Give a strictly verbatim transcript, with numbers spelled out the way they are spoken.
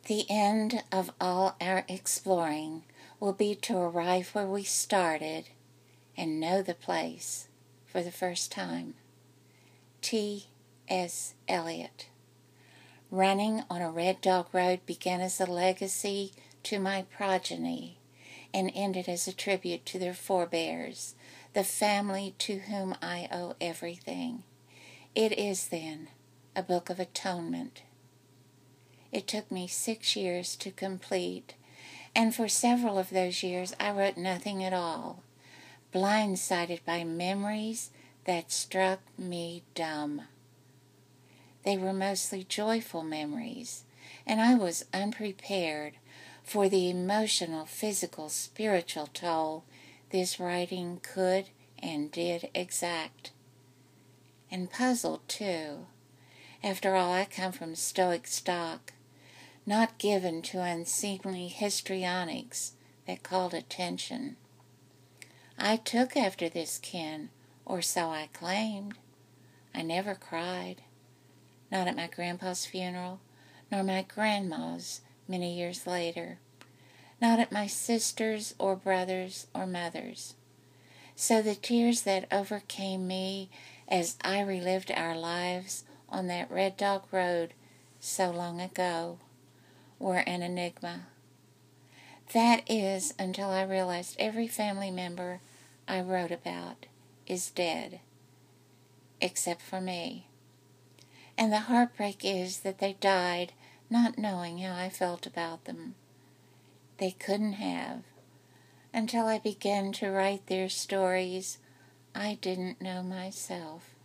The end of all our exploring will be to arrive where we started and know the place for the first time. T S Eliot. Running on a Red Dog Road began as a legacy to my progeny and ended as a tribute to their forebears, the family to whom I owe everything. It is, then, a book of atonement. It took me six years to complete, and for several of those years I wrote nothing at all, blindsided by memories that struck me dumb. They were mostly joyful memories, and I was unprepared for the emotional, physical, spiritual toll this writing could and did exact. And puzzled, too. After all, I come from Stoic stock, not given to unseemly histrionics that called attention. I took after this kin, or so I claimed. I never cried, not at my grandpa's funeral, nor my grandma's many years later, not at my sisters' or brothers' or mother's. So the tears that overcame me as I relived our lives on that Red Dog Road so long ago were an enigma. That is, until I realized every family member I wrote about is dead, except for me. And the heartbreak is that they died not knowing how I felt about them. They couldn't have. Until I began to write their stories, I didn't know myself.